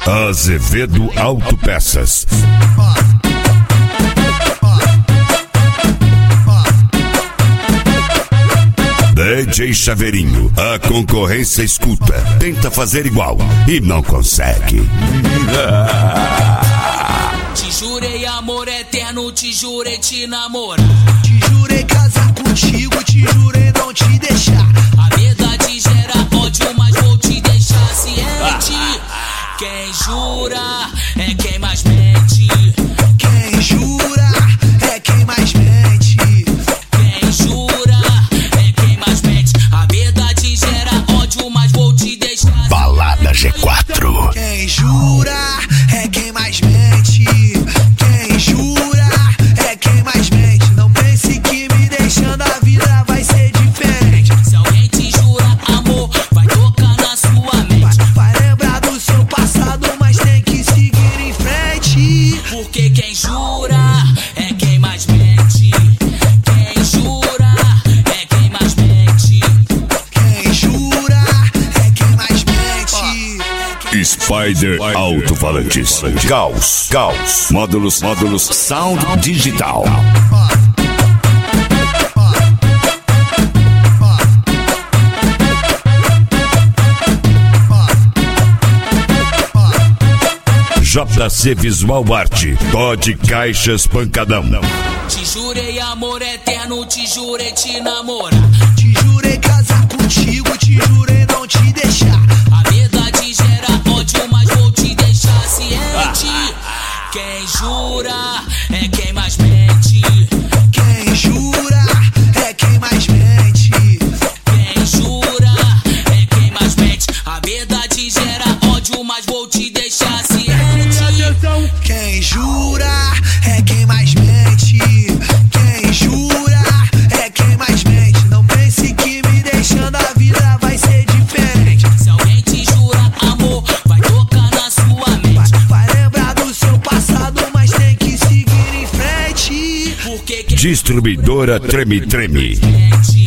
Azevedo Autopeças. DJ Chaveirinho, a concorrência escuta, tenta fazer igual e não consegue. Te jurei amor eterno, te jurei te namorar. Te jurei casar contigo, te jurei não te deixar. A verdade gera ódio, mas vou te deixar ciente. Quem jura é quem mais mente. Quem jura é quem mais mente. Quem jura é quem mais mente. A verdade gera ódio, mas vou te deixar. Balada G4. Quem jura é quem mais mente. Quem jura é quem mais mente. Não pense que me deixando a vida vai ser diferente. Se alguém te jura amor, vai tocar na sua mente. Vai lembrar do seu passado, mas tem que seguir em frente. Porque quem jura é quem mais mente. Quem jura é quem mais mente. Quem jura é quem mais mente. Spider Alto-Falantes. Caos. Módulos. Sound digital. JC Visual Arte. Todd Caixas Pancadão. Te jurei amor eterno, te jurei te namorar. Te jurei casar contigo, te jurei não te deixar. A verdade gera ódio, mas vou te deixar ciente. Quem jura é quem mais mente. Quem jura é quem mais mente. Quem jura é quem mais mente. A verdade gera ódio, mas vou te deixar ciente. Quem jura é quem mais mente. Quem jura é quem mais mente. Não pense que me deixando a vida vai ser diferente. Se alguém te jura amor, vai tocar na sua mente. Vai lembrar do seu passado, mas tem que seguir em frente. Porque quem Distribuidora Treme. mente.